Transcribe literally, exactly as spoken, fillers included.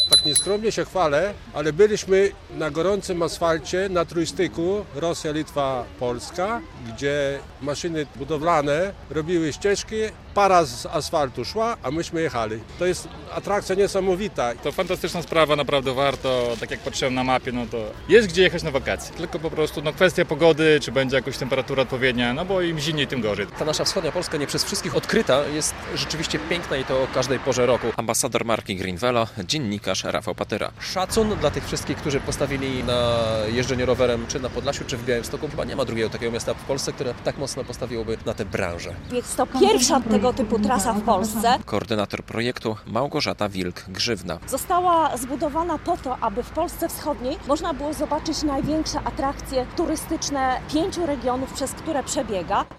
Tak nieskromnie się chwalę, ale byliśmy na gorącym asfalcie na trójstyku Rosja, Litwa, Polska, gdzie maszyny budowlane robiły ścieżki, para z asfaltu szła, a myśmy jechali. To jest atrakcja niesamowita. To fantastyczna sprawa, naprawdę warto, tak jak patrzyłem na mapie, no to jest gdzie jechać na wakacje. Tylko po prostu no, kwestia pogody, czy będzie jakaś temperatura odpowiednia, no bo im zimniej, tym gorzej. Ta nasza wschodnia Polska, nie przez wszystkich odkryta, jest rzeczywiście piękna i to o każdej porze roku. Ambasador marki Green Velo, dziennikarz Rafał Patyra. Szacun dla tych wszystkich, którzy postawili na jeżdżenie rowerem, czy na Podlasiu, czy w Białymstoku. Chyba nie ma drugiego takiego miasta w Polsce, które tak mocno postawiłoby na tę branżę. Jest to pierwsza tego typu trasa w Polsce. Koordynator projektu Małgorzata Wilk-Grzywna. Została zbudowana po to, aby w Polsce Wschodniej można było zobaczyć największe atrakcje turystyczne pięciu regionów, przez które przebiega.